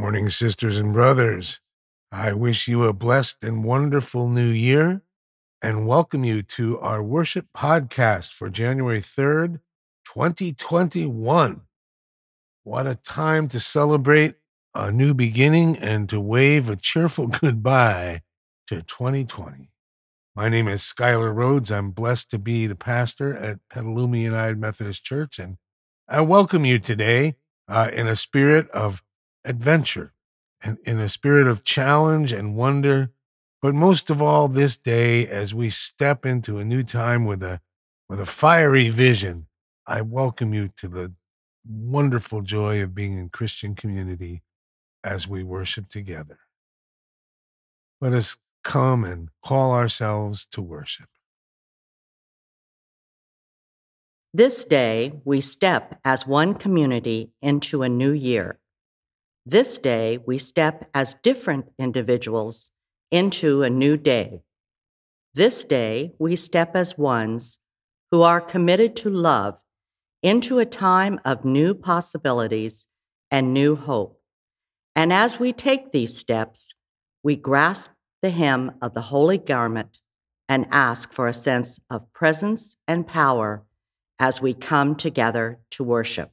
Morning, sisters and brothers. I wish you a blessed and wonderful new year and welcome you to our worship podcast for January 3rd, 2021. What a time to celebrate a new beginning and to wave a cheerful goodbye to 2020. My name is Skylar Rhodes. I'm blessed to be the pastor at Petaluma United Methodist Church, and I welcome you today in a spirit of adventure and in a spirit of challenge and wonder, but most of all this day as we step into a new time with a fiery vision. I welcome you to the wonderful joy of being in Christian community as we worship together. Let us come and call ourselves to worship. This day, we step as one community into a new year. This day, we step as different individuals into a new day. This day, we step as ones who are committed to love into a time of new possibilities and new hope. And as we take these steps, we grasp the hem of the holy garment and ask for a sense of presence and power as we come together to worship.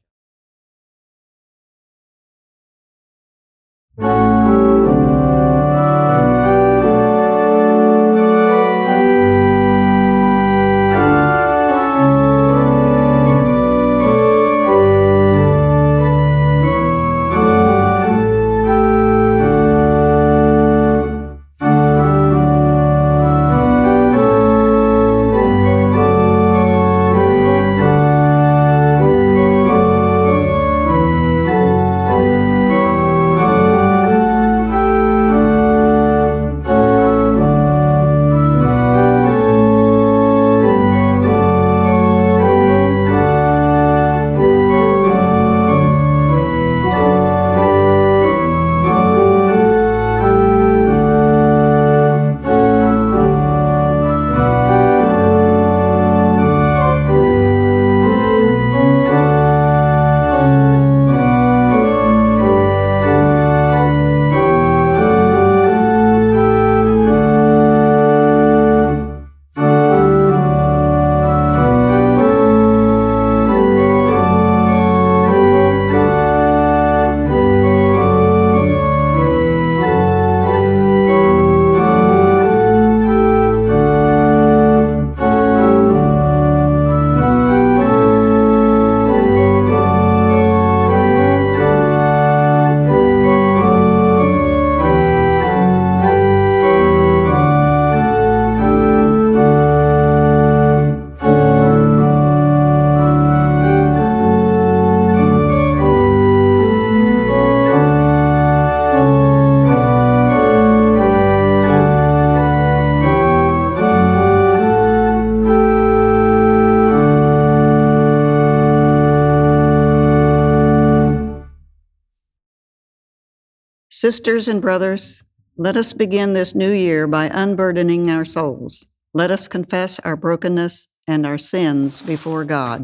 Sisters and brothers, let us begin this new year by unburdening our souls. Let us confess our brokenness and our sins before God.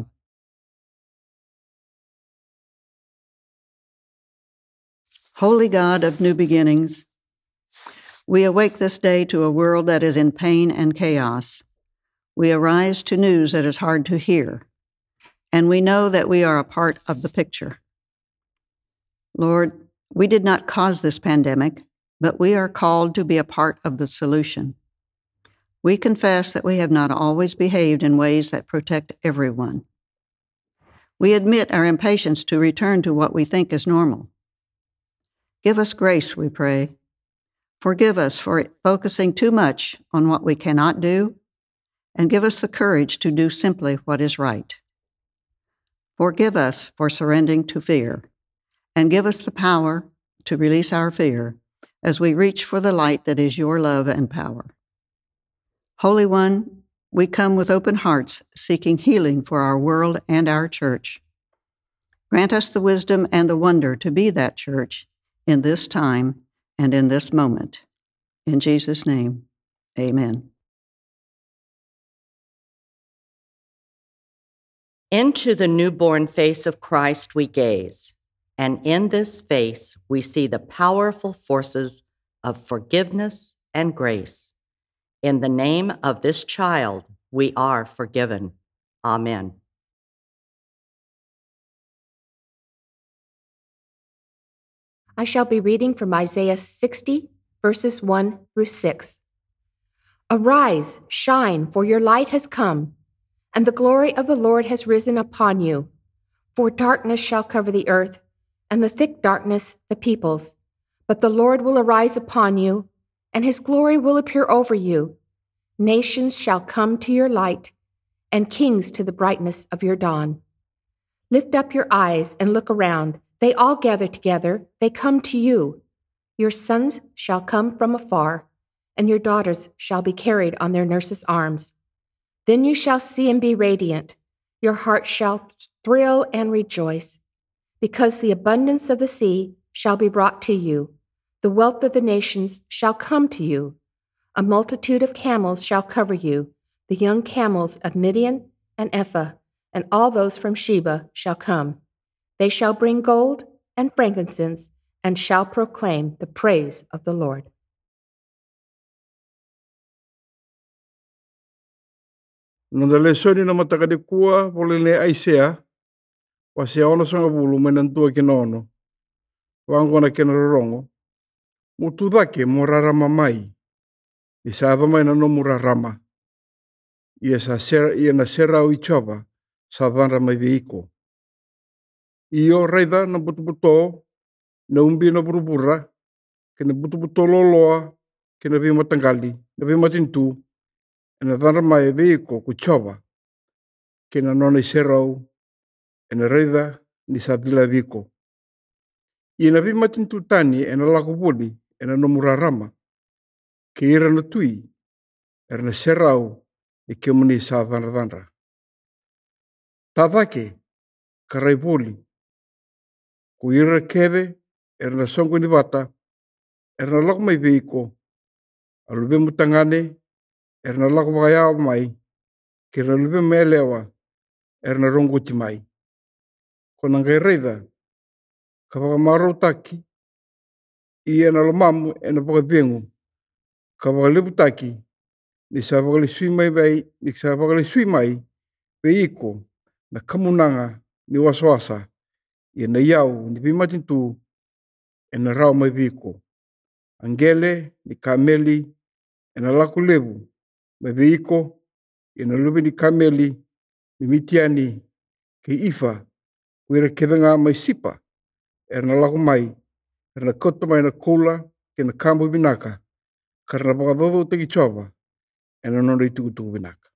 Holy God of new beginnings, we awake this day to a world that is in pain and chaos. We arise to news that is hard to hear, and we know that we are a part of the picture. Lord, we did not cause this pandemic, but we are called to be a part of the solution. We confess that we have not always behaved in ways that protect everyone. We admit our impatience to return to what we think is normal. Give us grace, we pray. Forgive us for focusing too much on what we cannot do, and give us the courage to do simply what is right. Forgive us for surrendering to fear, and give us the power to release our fear as we reach for the light that is your love and power. Holy One, we come with open hearts seeking healing for our world and our church. Grant us the wisdom and the wonder to be that church in this time and in this moment. In Jesus' name, amen. Into the newborn face of Christ we gaze. And in this face, we see the powerful forces of forgiveness and grace. In the name of this child, we are forgiven. Amen. I shall be reading from Isaiah 60, verses 1 through 6. Arise, shine, for your light has come, and the glory of the Lord has risen upon you. For darkness shall cover the earth, and the thick darkness the peoples. But the Lord will arise upon you, and his glory will appear over you. Nations shall come to your light, and kings to the brightness of your dawn. Lift up your eyes and look around. They all gather together, they come to you. Your sons shall come from afar, and your daughters shall be carried on their nurses' arms. Then you shall see and be radiant. Your heart shall thrill and rejoice, because the abundance of the sea shall be brought to you. The wealth of the nations shall come to you. A multitude of camels shall cover you, the young camels of Midian and Ephah, and all those from Sheba shall come. They shall bring gold and frankincense, and shall proclaim the praise of the Lord. Nanda lesoni na matakade kua pole ne Aisea wa se ona sanga bulu menantua kinono. Wangona kena rorongo. Mutudake morarama mai. Isava mai na no murarama. Ia na sera o ichova sa vanra mai veiko. Iyo raida na butubuto na umbi na burubura kena butubuto loloa kena vi matangali na vi matintu na vanra mai veiko kuchova kena nona serau ena raida ni sabila viko. Ina vi matintu tani ena lakupuli ena no murarama ke ira na tui erna serau ni kemuni sa vanra. Tavake karaipuli ku ira keve erna songo ni vata erna lako mai veiko alube mutangane erna lako wakaya mai kira lube melewa erna ronguti mai. Kona ngai reida ka wakamaro taki i ena lomamu ena wakapengu ka wakalipu taki ni sa wakalisui mai veiko na kamunanga ni waswasa ena iau ni vimatintu ena rau mai veiko. Angele ni kameli ena laku levu mai veiko ena lube ni kameli ni mitiani ke ifa kuira kevenga mai sipa erna laku mai erna koto mai na koula kena kambu binaka karna bakadodo teki chova ena nono itukutuku binaka.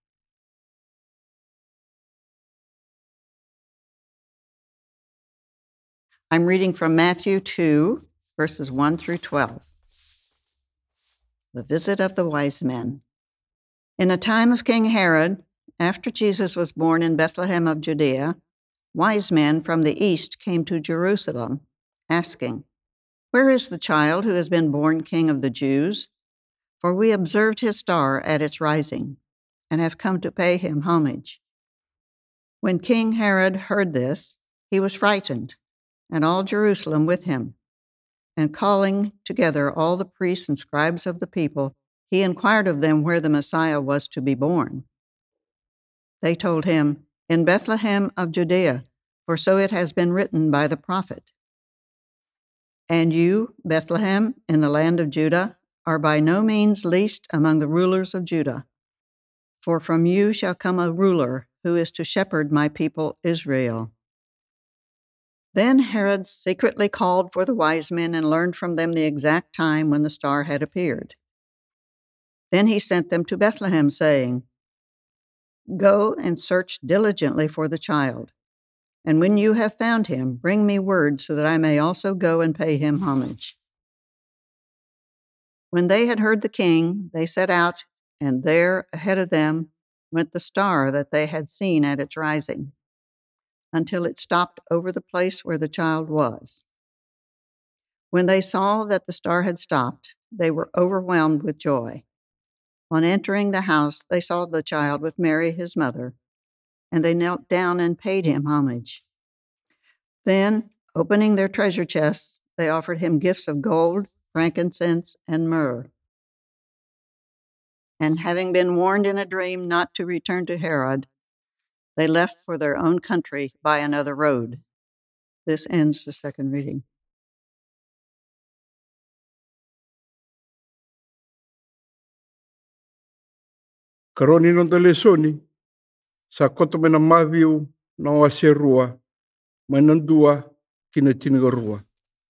I'm reading from Matthew 2, verses 1 through 12. The visit of the wise men. In the time of King Herod, after Jesus was born in Bethlehem of Judea, wise men from the east came to Jerusalem, asking, "Where is the child who has been born King of the Jews? For we observed his star at its rising, and have come to pay him homage." When King Herod heard this, he was frightened, and all Jerusalem with him. And calling together all the priests and scribes of the people, he inquired of them where the Messiah was to be born. They told him, "In Bethlehem of Judea, for so it has been written by the prophet. And you, Bethlehem, in the land of Judah, are by no means least among the rulers of Judah. For from you shall come a ruler who is to shepherd my people Israel." Then Herod secretly called for the wise men and learned from them the exact time when the star had appeared. Then he sent them to Bethlehem, saying, "Go and search diligently for the child, and when you have found him, bring me word so that I may also go and pay him homage." When they had heard the king, they set out, and there ahead of them went the star that they had seen at its rising, until it stopped over the place where the child was. When they saw that the star had stopped, they were overwhelmed with joy. On entering the house, they saw the child with Mary, his mother, and they knelt down and paid him homage. Then Opening their treasure chests, they offered him gifts of gold, frankincense, and myrrh. And having been warned in a dream not to return to Herod, they left for their own country by another road. This ends the second reading. Karoni no tale soni, sa koto mena maviu na o ase rua, mai nandua kina tiniga rua.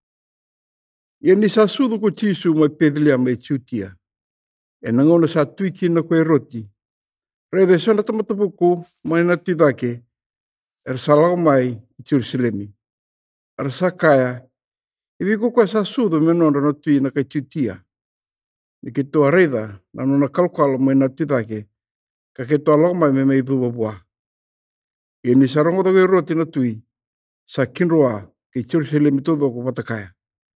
Ia ni sa sudu ko tisu mai pedlia mai tiutia. E nangona sa tuiki na koe roti. Rede sona tamatapuku mai na tidake, salau mai i Jerusalemi. Sa kaya, iwi ko sa sudu menona na tui na kai tiutia. Ni ke toa reida na nona kalkalo mai na tidake, ka ke toa lau mai me mei dhuwa bua. Ia ni sa rongo koe roti na tui, sa kinroa ke Jerusalemi todo ko patakaya.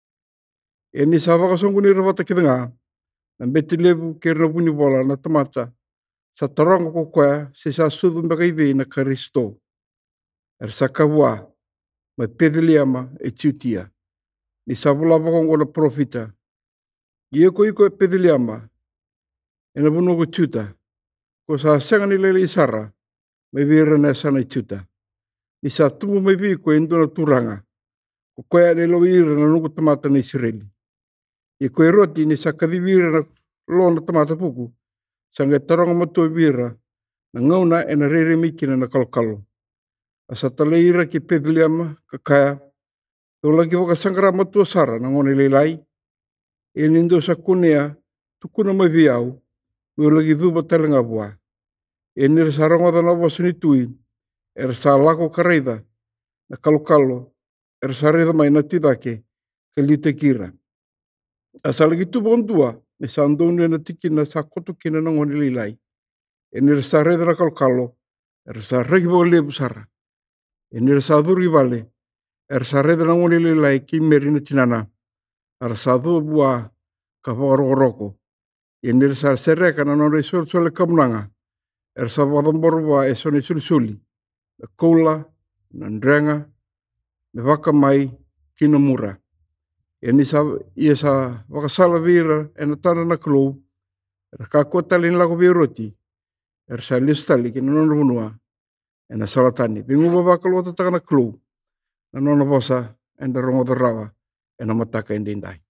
Ia ni sa wakasongu ni rawata kitanga, na beti lebu ke rina puni bola na tamata, sa tarongo ko koe se sa sudu mbakaiwe na Karisto. Sa kawua, mai pedeliama e tiutia. Ni sa wula wakongo na profita. Ia ko iko e pedeliama, e na puno ko tiuta, ko sa senga ni lele isara, mai vira na sana i tiuta. Ni sa tumu mai vi ko endona turanga, ko koe ne lo ira na nungu tamata na Israeli. Ia koe roti ni sa kadivira na lo na tamata puku, sa ngai taronga matua vira, na ngauna e na rere mikina na kalokalo. Asa taleira ki pedeliama kakaya, tola ki wakasangara matua sara na ngone lelai, e nindo sa kunea tukuna mai viau, me lagi dhuba talenga bua. E nira sa rongoda na wasuni tui, e sa lako kareida, na kalokalo, e sa reida mai na tidake, ka liute kira. Asa lagi tuba ondua, me sa andone na tikina sa kotukina na ngone lelai, e nira sa reida na kalokalo, e sa regibo lebu sara. E nira sa dhuri vale, e sa reida na ngone lelai ki meri na tinana, ara sa dhua bua ka whakaroko. E nira sa sereka na nore suole kamunanga, e sa wadamborwa e sone sulisuli, na koula, na ndrenga, me waka mai kina mura. E ni sa ia sa wakasala vira e na tana na klou, e ka kotali nilako viroti, e sa listali kina nona bunua, e na salatani. Bingu babakalo tataka na klou, na nona bosa, e na rongo da rawa, e na mataka indindai.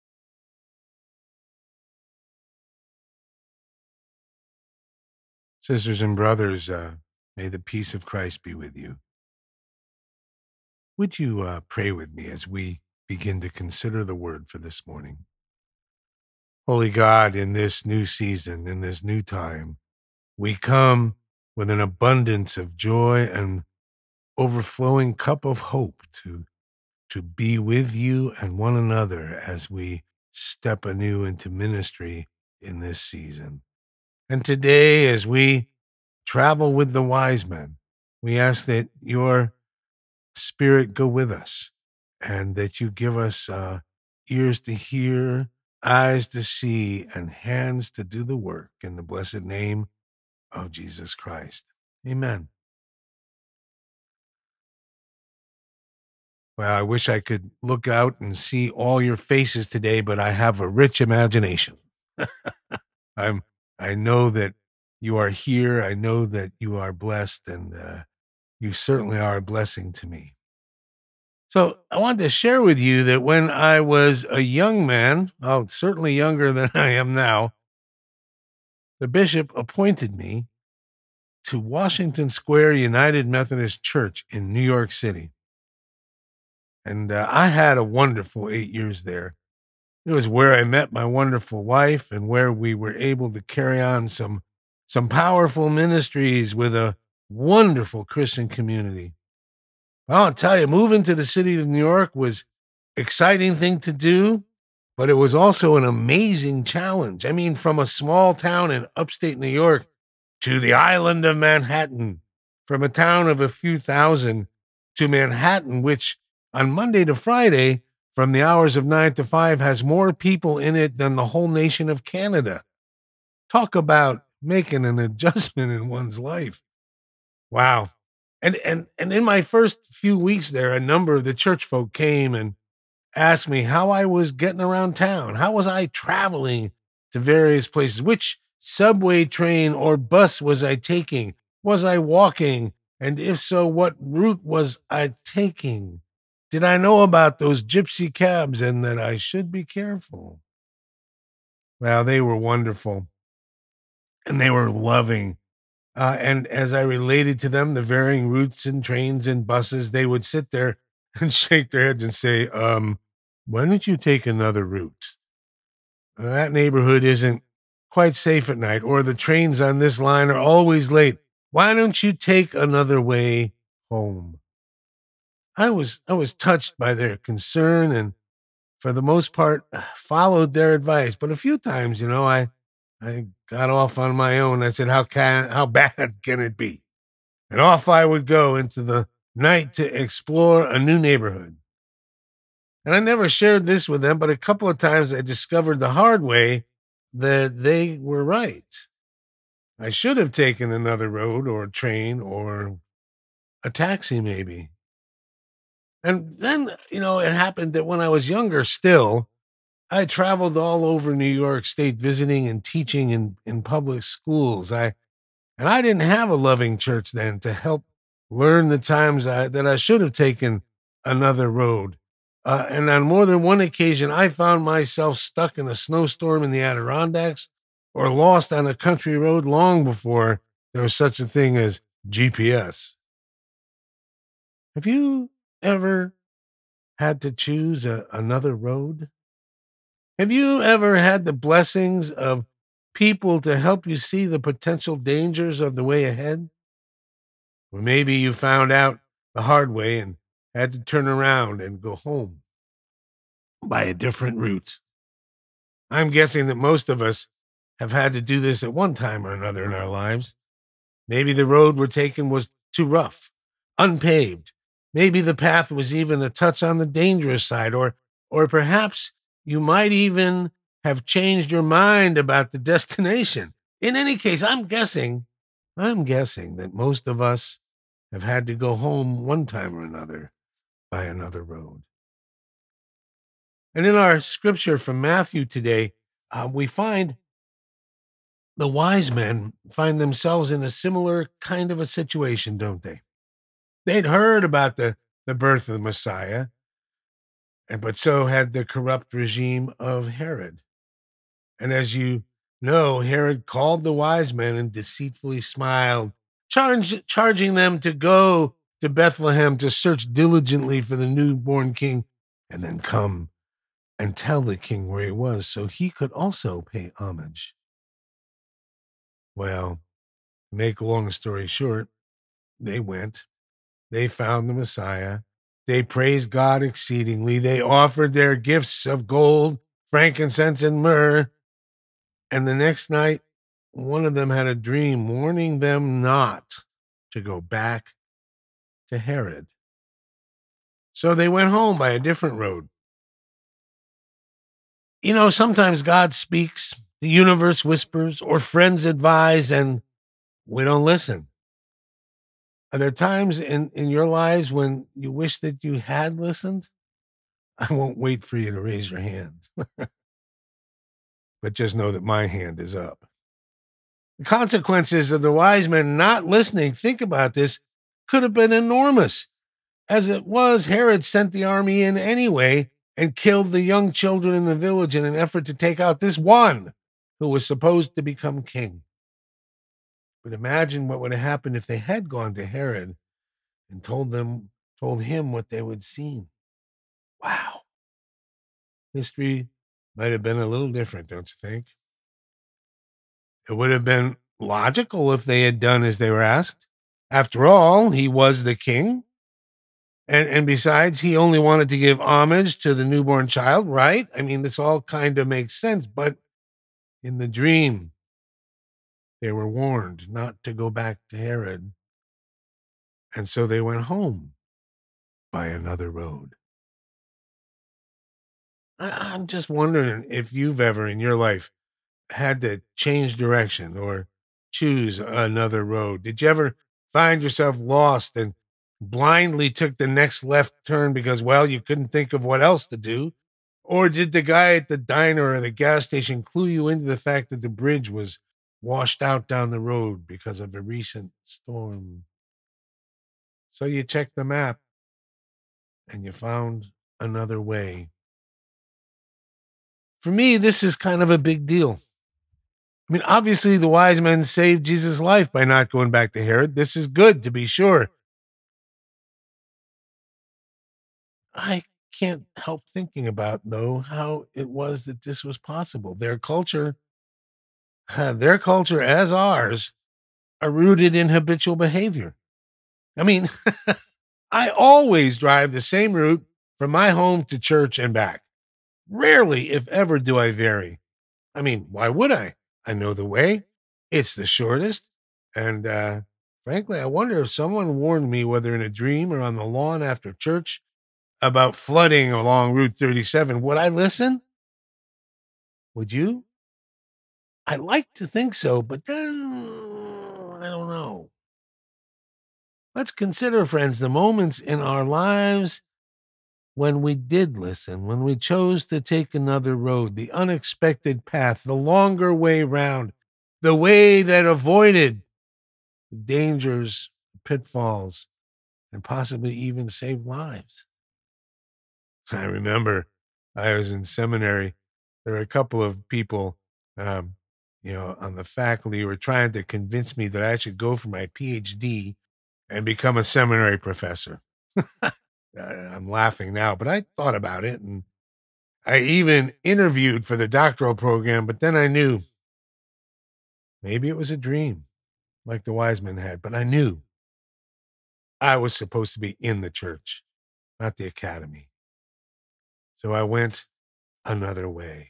Sisters and brothers, may the peace of Christ be with you. Would you pray with me as we begin to consider the word for this morning? Holy God, in this new season, in this new time, we come with an abundance of joy and overflowing cup of hope to be with you and one another as we step anew into ministry in this season. And today, as we travel with the wise men, we ask that your Spirit go with us and that you give us ears to hear, eyes to see, and hands to do the work in the blessed name of Jesus Christ. Amen. Well, I wish I could look out and see all your faces today, but I have a rich imagination. I know that you are here. I know that you are blessed, and you certainly are a blessing to me. So I wanted to share with you that when I was a young man, certainly younger than I am now, the bishop appointed me to Washington Square United Methodist Church in New York City. And I had a wonderful 8 years there. It was where I met my wonderful wife and where we were able to carry on some powerful ministries with a wonderful Christian community. I'll tell you, moving to the city of New York was an exciting thing to do, but it was also an amazing challenge. I mean, from a small town in upstate New York to the island of Manhattan, from a town of a few thousand to Manhattan, which on Monday to Friday, from the hours of 9 to 5, has more people in it than the whole nation of Canada. Talk about making an adjustment in one's life. Wow. And in my first few weeks there, a number of the church folk came and asked me how I was getting around town. How was I traveling to various places? Which subway, train, or bus was I taking? Was I walking? And if so, what route was I taking? Did I know about those gypsy cabs and that I should be careful? Well, they were wonderful and they were loving. And as I related to them the varying routes and trains and buses, they would sit there and shake their heads and say, why don't you take another route? That neighborhood isn't quite safe at night, or the trains on this line are always late. Why don't you take another way home? I was touched by their concern and for the most part followed their advice. But a few times, I got off on my own. I said, how bad can it be? And off I would go into the night to explore a new neighborhood. And I never shared this with them, but a couple of times I discovered the hard way that they were right. I should have taken another road or a train or a taxi, maybe. And then, it happened that when I was younger still, I traveled all over New York State visiting and teaching in public schools. And I didn't have a loving church then to help learn the times that I should have taken another road. And on more than one occasion, I found myself stuck in a snowstorm in the Adirondacks or lost on a country road long before there was such a thing as GPS. Have you ever had to choose another road? Have you ever had the blessings of people to help you see the potential dangers of the way ahead? Or maybe you found out the hard way and had to turn around and go home by a different route. I'm guessing that most of us have had to do this at one time or another in our lives. Maybe the road we're taking was too rough, unpaved. Maybe the path was even a touch on the dangerous side, or perhaps you might even have changed your mind about the destination. In any case, I'm guessing that most of us have had to go home one time or another by another road. And in our scripture from Matthew today, we find the wise men find themselves in a similar kind of a situation, don't they? They'd heard about the birth of the Messiah, but so had the corrupt regime of Herod. And as you know, Herod called the wise men and deceitfully smiled, charging them to go to Bethlehem to search diligently for the newborn king and then come and tell the king where he was so he could also pay homage. Well, make a long story short, they went. They found the Messiah. They praised God exceedingly. They offered their gifts of gold, frankincense, and myrrh. And the next night, one of them had a dream warning them not to go back to Herod. So they went home by a different road. Sometimes God speaks, the universe whispers, or friends advise, and we don't listen. Are there times in your lives when you wish that you had listened? I won't wait for you to raise your hand. But just know that my hand is up. The consequences of the wise men not listening, think about this, could have been enormous. As it was, Herod sent the army in anyway and killed the young children in the village in an effort to take out this one who was supposed to become king. But imagine what would have happened if they had gone to Herod and told him what they would seen. Wow. History might have been a little different, don't you think? It would have been logical if they had done as they were asked. After all, he was the king. And besides, he only wanted to give homage to the newborn child, right? I mean, this all kind of makes sense. But in the dream, they were warned not to go back to Herod. And so they went home by another road. I'm just wondering if you've ever in your life had to change direction or choose another road. Did you ever find yourself lost and blindly took the next left turn because, well, you couldn't think of what else to do? Or did the guy at the diner or the gas station clue you into the fact that the bridge was washed out down the road because of a recent storm? So you checked the map and you found another way. For me, this is kind of a big deal. I mean, obviously, the wise men saved Jesus' life by not going back to Herod. This is good, to be sure. I can't help thinking about, though, how it was that this was possible. Their culture, as ours, are rooted in habitual behavior. I mean, I always drive the same route from my home to church and back. Rarely, if ever, do I vary. I mean, why would I? I know the way. It's the shortest. And frankly, I wonder if someone warned me, whether in a dream or on the lawn after church, about flooding along Route 37. Would I listen? Would you? I like to think so, but then I don't know. Let's consider, friends, the moments in our lives when we did listen, when we chose to take another road, the unexpected path, the longer way round, the way that avoided the dangers, pitfalls, and possibly even saved lives. I remember I was in seminary. There were a couple of people, on the faculty who were trying to convince me that I should go for my PhD and become a seminary professor. I'm laughing now, but I thought about it, and I even interviewed for the doctoral program, but then I knew maybe it was a dream like the wise men had, but I knew I was supposed to be in the church, not the academy. So I went another way.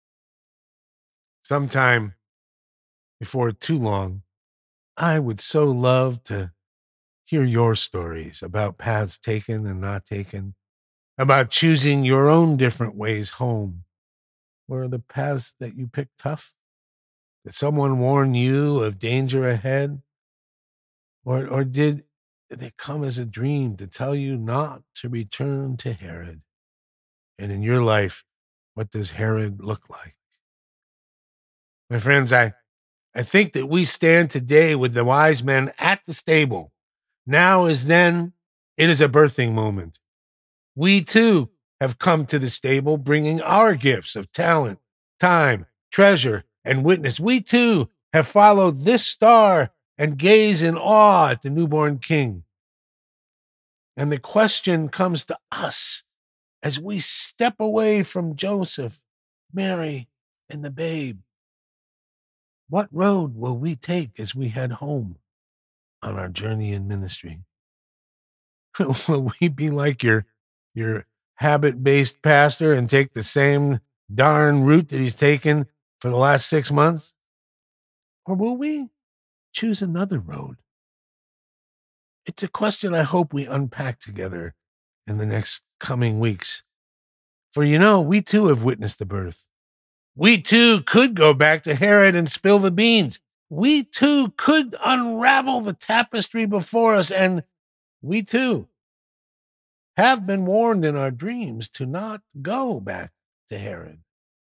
Sometime before too long, I would so love to hear your stories about paths taken and not taken, about choosing your own different ways home. Were the paths that you picked tough? Did someone warn you of danger ahead? Or did it come as a dream to tell you not to return to Herod? And in your life, what does Herod look like? My friends, I think that we stand today with the wise men at the stable. Now as then, it is a birthing moment. We too have come to the stable bringing our gifts of talent, time, treasure, and witness. We too have followed this star and gaze in awe at the newborn king. And the question comes to us as we step away from Joseph, Mary, and the babe. What road will we take as we head home on our journey in ministry? Will we be like your habit-based pastor and take the same darn route that he's taken for the last 6 months? Or will we choose another road? It's a question I hope we unpack together in the next coming weeks. For we too have witnessed the birth. We too could go back to Herod and spill the beans. We too could unravel the tapestry before us, and we too have been warned in our dreams to not go back to Herod.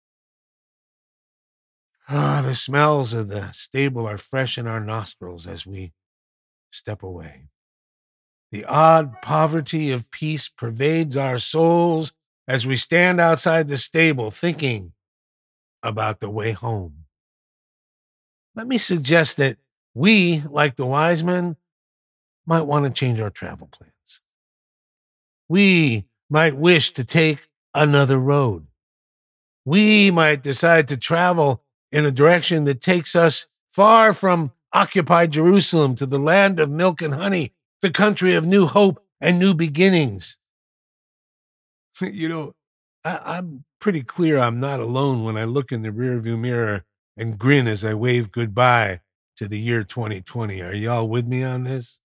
The smells of the stable are fresh in our nostrils as we step away. The odd poverty of peace pervades our souls as we stand outside the stable thinking about the way home. Let me suggest that we, like the wise men, might want to change our travel plans. We might wish to take another road. We might decide to travel in a direction that takes us far from occupied Jerusalem to the land of milk and honey, the country of new hope and new beginnings. I'm pretty clear I'm not alone when I look in the rearview mirror and grin as I wave goodbye to the year 2020. Are y'all with me on this?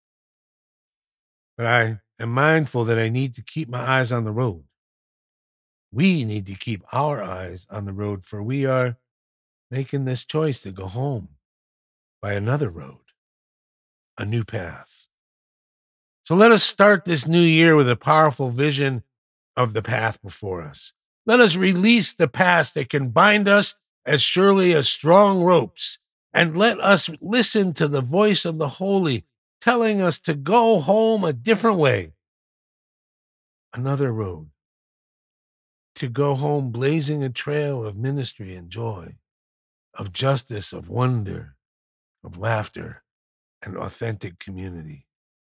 But I am mindful that I need to keep my eyes on the road. We need to keep our eyes on the road, for we are making this choice to go home by another road, a new path. So let us start this new year with a powerful vision of the path before us. Let us release the past that can bind us as surely as strong ropes, and let us listen to the voice of the Holy telling us to go home a different way, another road, to go home blazing a trail of ministry and joy, of justice, of wonder, of laughter, and authentic community.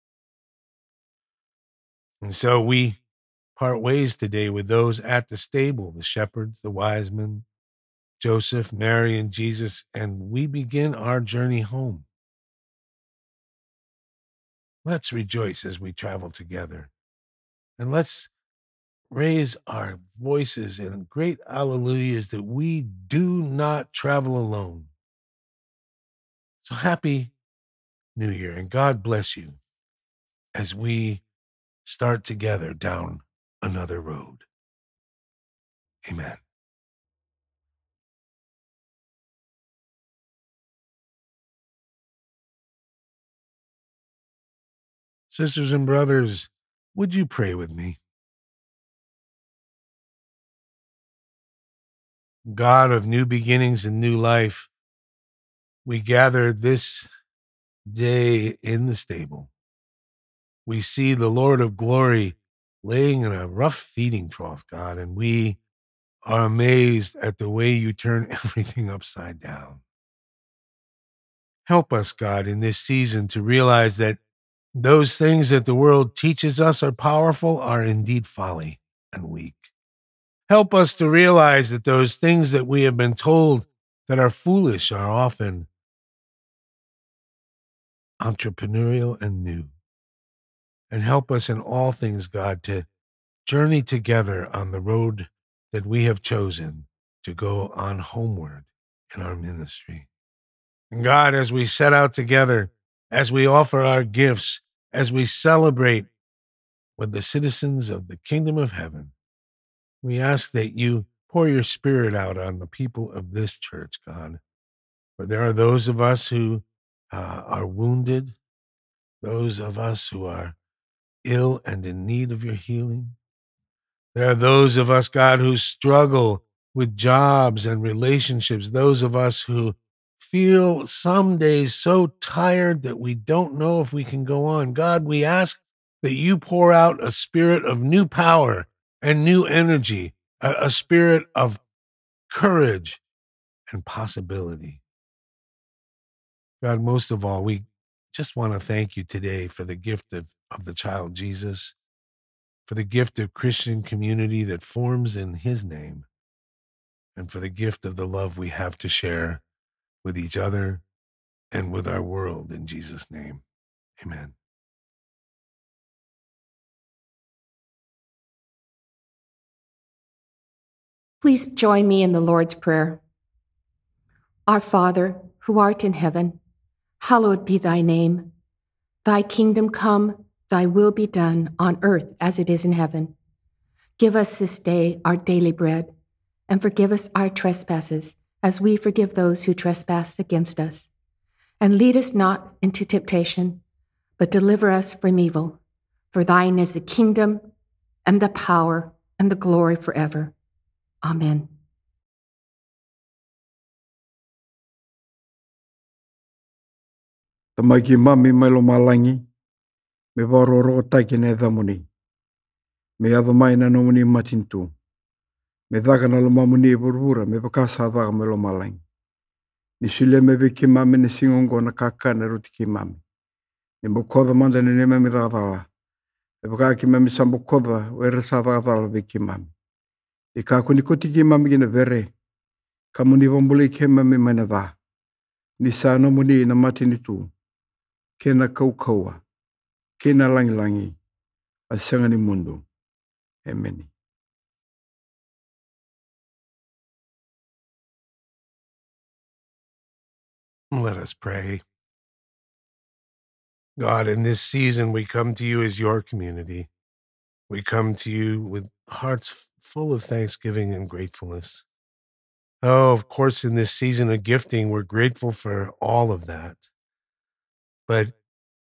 And so we part ways today with those at the stable, the shepherds, the wise men, Joseph, Mary, and Jesus, and we begin our journey home. Let's rejoice as we travel together, and let's raise our voices in great alleluias that we do not travel alone. So happy New Year, and God bless you as we start together down another road. Amen. Sisters and brothers, would you pray with me? God of new beginnings and new life, we gather this day in the stable. We see the Lord of glory laying in a rough feeding trough, God, and we are amazed at the way you turn everything upside down. Help us, God, in this season to realize that those things that the world teaches us are powerful are indeed folly and weak. Help us to realize that those things that we have been told that are foolish are often entrepreneurial and new. And help us in all things, God, to journey together on the road that we have chosen to go on homeward in our ministry. And God, as we set out together, as we offer our gifts, as we celebrate with the citizens of the kingdom of heaven, we ask that you pour your spirit out on the people of this church, God. For there are those of us who are wounded, those of us who are ill and in need of your healing. There are those of us, God, who struggle with jobs and relationships, those of us who feel some days so tired that we don't know if we can go on. God, we ask that you pour out a spirit of new power and new energy, a spirit of courage and possibility. God, most of all, we just want to thank you today for the gift of the child Jesus, for the gift of Christian community that forms in his name, and for the gift of the love we have to share with each other and with our world in Jesus' name. Amen. Please join me in the Lord's Prayer. Our Father, who art in heaven, hallowed be thy name. Thy kingdom come, thy will be done on earth as it is in heaven. Give us this day our daily bread, and forgive us our trespasses, as we forgive those who trespass against us. And lead us not into temptation, but deliver us from evil. For thine is the kingdom, and the power, and the glory forever. Amen. Tamaki mami mai lo malangi, me waroro taiki ne dhamuni. Me adhamai na nomuni matintu. Me dhaga na lo mamuni burura, me bakasa dhaga me lo malangi. Ni sile me viki mami ni singongo na kaka na rutiki mami. Ni bukodha manda ni neme me dhadhala. Me bakaki mami sambukodha, wera sa dhadhala viki mami. Ni kaku ni kutiki mami gina vere. Kamu ni vambuli ke mami mana dha. Ni sa nomuni na matinitu. Kena kaukaua, kena langi-langi, asangani mundu. Amen. Let us pray. God, in this season, we come to you as your community. We come to you with hearts full of thanksgiving and gratefulness. Oh, of course, in this season of gifting, we're grateful for all of that. But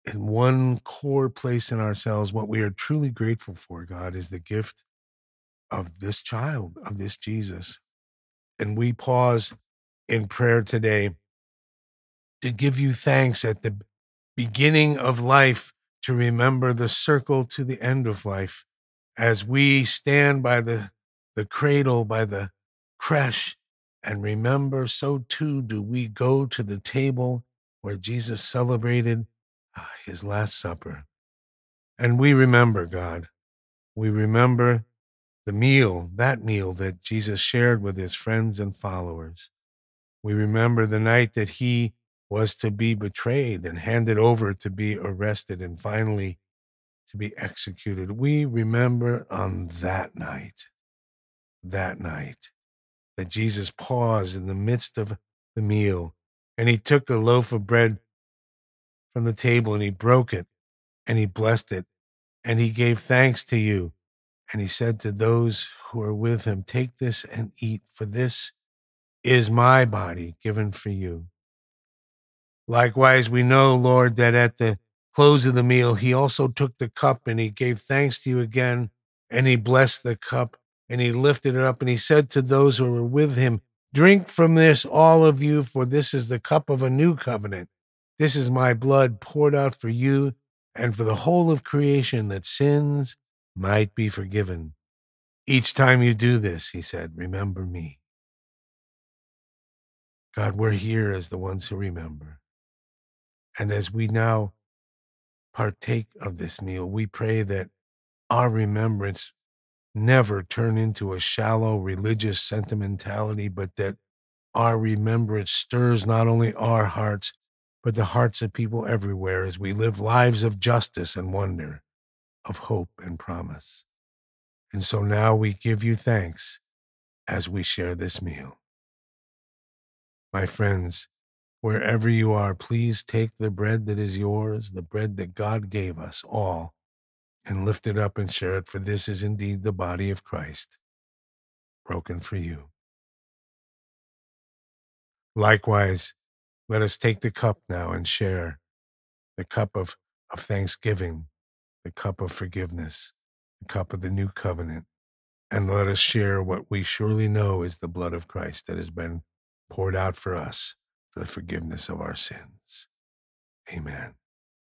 in one core place in ourselves, what we are truly grateful for, God, is the gift of this child, of this Jesus. And we pause in prayer today to give you thanks at the beginning of life, to remember the circle to the end of life. As we stand by the cradle, by the creche, and remember, so too do we go to the table where Jesus celebrated his Last Supper. And we remember, God, we remember the meal, that meal that Jesus shared with his friends and followers. We remember the night that he was to be betrayed and handed over to be arrested and finally to be executed. We remember on that night that Jesus paused in the midst of the meal, and he took a loaf of bread from the table and he broke it and he blessed it and he gave thanks to you. And he said to those who are with him, "Take this and eat, for this is my body given for you." Likewise, we know, Lord, that at the close of the meal, he also took the cup and he gave thanks to you again, and he blessed the cup and he lifted it up and he said to those who were with him, "Drink from this, all of you, for this is the cup of a new covenant. This is my blood poured out for you and for the whole of creation, that sins might be forgiven. Each time you do this," he said, "remember me." God, we're here as the ones who remember. And as we now partake of this meal, we pray that our remembrance never turn into a shallow religious sentimentality, but that our remembrance stirs not only our hearts, but the hearts of people everywhere as we live lives of justice and wonder, of hope and promise. And so now we give you thanks as we share this meal. My friends, wherever you are, please take the bread that is yours, the bread that God gave us all, and lift it up and share it, for this is indeed the body of Christ, broken for you. Likewise, let us take the cup now and share the cup of thanksgiving, the cup of forgiveness, the cup of the new covenant, and let us share what we surely know is the blood of Christ that has been poured out for us for the forgiveness of our sins. Amen.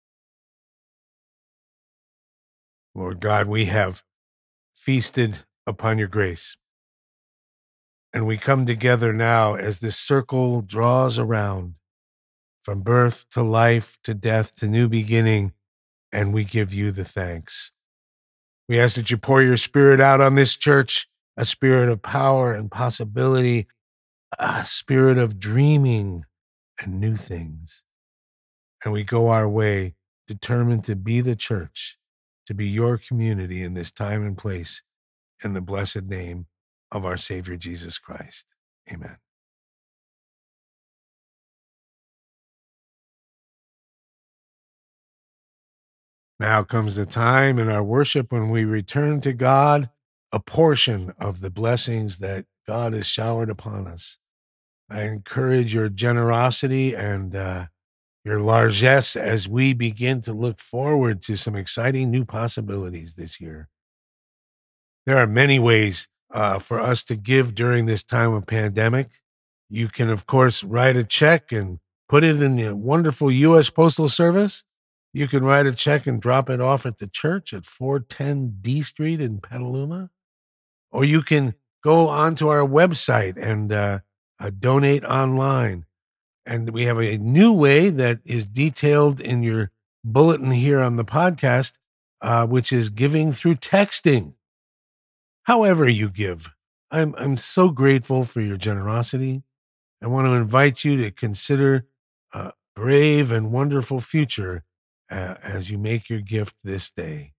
Lord God, we have feasted upon your grace, and we come together now as this circle draws around from birth to life to death to new beginning, and we give you the thanks. We ask that you pour your spirit out on this church, a spirit of power and possibility, a spirit of dreaming and new things. And we go our way, determined to be the church, to be your community in this time and place, in the blessed name of our Savior Jesus Christ. Amen. Now comes the time in our worship when we return to God a portion of the blessings that God has showered upon us. I encourage your generosity and your largesse as we begin to look forward to some exciting new possibilities this year. There are many ways for us to give during this time of pandemic. You can, of course, write a check and put it in the wonderful U.S. Postal Service. You can write a check and drop it off at the church at 410 D Street in Petaluma. Or you can go onto our website and donate online. And we have a new way that is detailed in your bulletin here on the podcast, which is giving through texting. However you give, I'm so grateful for your generosity. I want to invite you to consider a brave and wonderful future as you make your gift this day.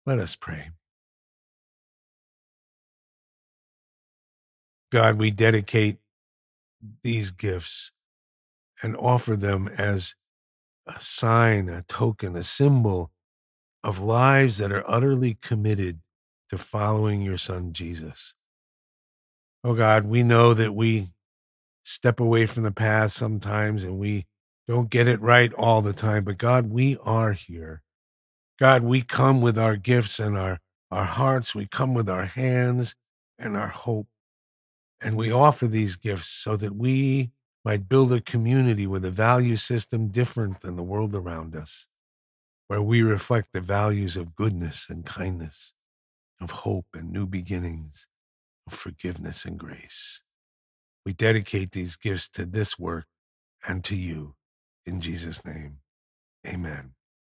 Let us pray. God, we dedicate these gifts and offer them as a sign, a token, a symbol of lives that are utterly committed to following your son, Jesus. Oh God, we know that we step away from the path sometimes and we don't get it right all the time, but God, we are here. God, we come with our gifts and our hearts. We come with our hands and our hope. And we offer these gifts so that we might build a community with a value system different than the world around us, where we reflect the values of goodness and kindness, of hope and new beginnings, of forgiveness and grace. We dedicate these gifts to this work and to you. In Jesus' name, amen.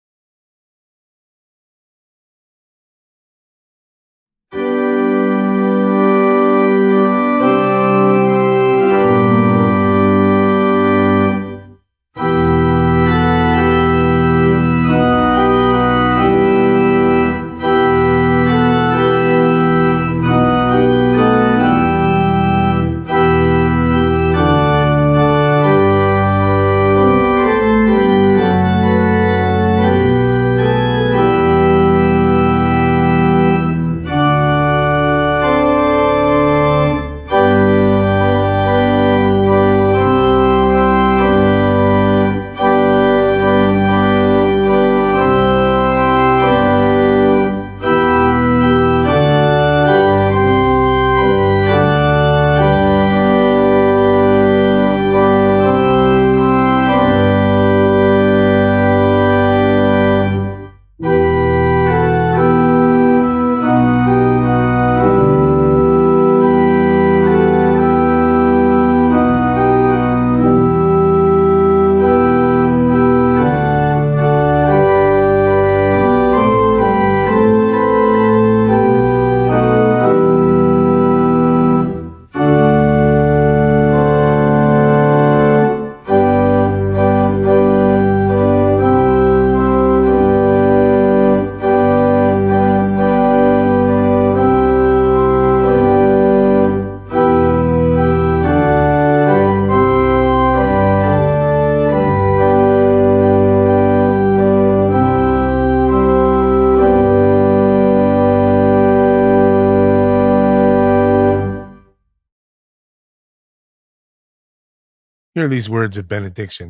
Hear these words of benediction.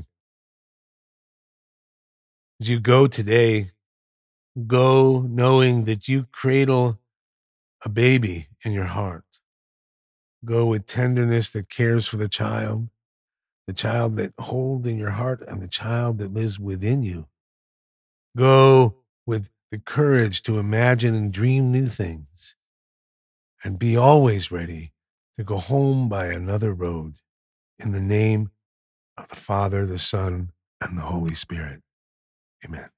As you go today, go knowing that you cradle a baby in your heart. Go with tenderness that cares for the child that hold in your heart and the child that lives within you. Go with the courage to imagine and dream new things and be always ready to go home by another road in the name of the Father, the Son, and the Holy Spirit. Amen.